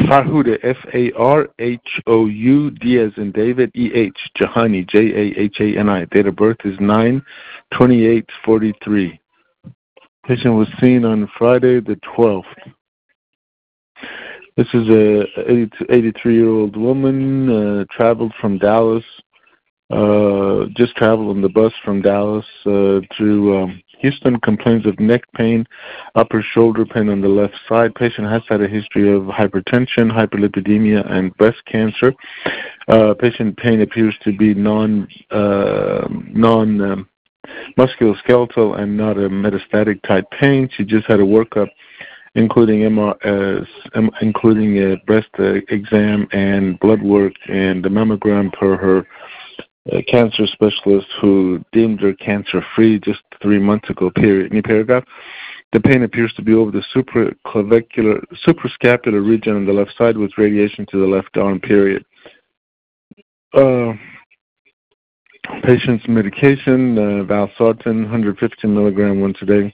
Farhouda, Farhou, D as in David, EH, Jahani, Jahani. Date of birth is 9/28/43. Patient was seen on Friday the 12th. This is a 83-year-old woman, traveled from Dallas, just traveled on the bus from Dallas to Houston, complains of neck pain, upper shoulder pain on the left side. Patient has had a history of hypertension, hyperlipidemia, and breast cancer. Patient pain appears to be musculoskeletal and not a metastatic type pain. She just had a workup, including a breast exam and blood work and a mammogram per her cancer specialist, who deemed her cancer-free just 3 months ago. Any paragraph? The pain appears to be over the suprascapular region on the left side with radiation to the left arm. Period. Patient's medication, valsartan, 150 milligram once a day.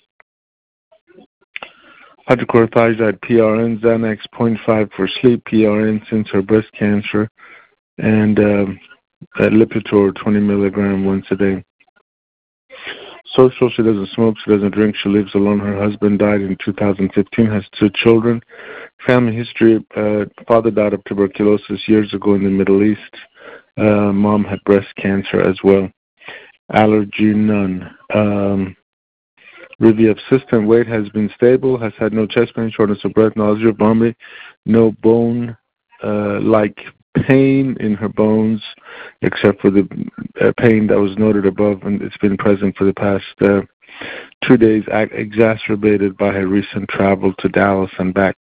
Hydrochlorothiazide, PRN, Xanax 0.5 for sleep, PRN since her breast cancer, and Lipitor 20 milligram once a day. Social, she doesn't smoke, she doesn't drink, she lives alone. Her husband died in 2015, has 2 children. Family history, father died of tuberculosis years ago in the Middle East. Mom had breast cancer as well. Allergy, none. Review of system, weight has been stable, has had no chest pain, shortness of breath, nausea, vomiting, no bone-like pain in her bones, except for the pain that was noted above, and it's been present for the past 2 days, exacerbated by her recent travel to Dallas and back.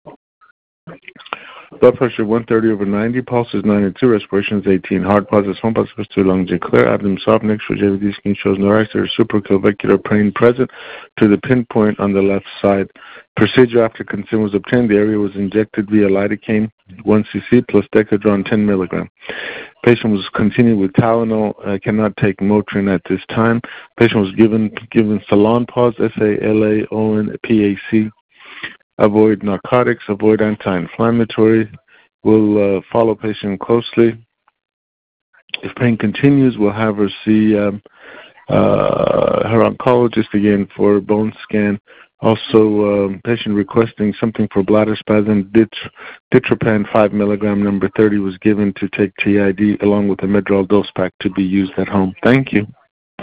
Blood pressure 130/90, pulse is 92, respiration is 18, heart pulse 1 pulse 2, lungs are clear, abdomen soft, neck shows JVD, skin shows no rash, there is supraclavicular pain present to the pinpoint on the left side. Procedure after consent was obtained. The area was injected via lidocaine 1 cc plus Decadron 10 milligram. Patient was continued with Tylenol, cannot take Motrin at this time. Patient was given Salonpas, SALAON-PAC. Avoid narcotics, avoid anti-inflammatory. We'll follow patient closely. If pain continues, we'll have her see her oncologist again for bone scan. Also, patient requesting something for bladder spasm. Ditropan 5 milligram number 30 was given to take TID along with a Medrol dose pack to be used at home. Thank you.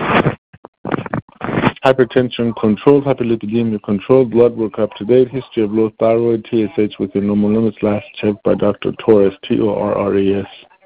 Hypertension controlled, hyperlipidemia controlled, blood work up to date, history of low thyroid, TSH within normal limits, last checked by Dr. Torres, Torres.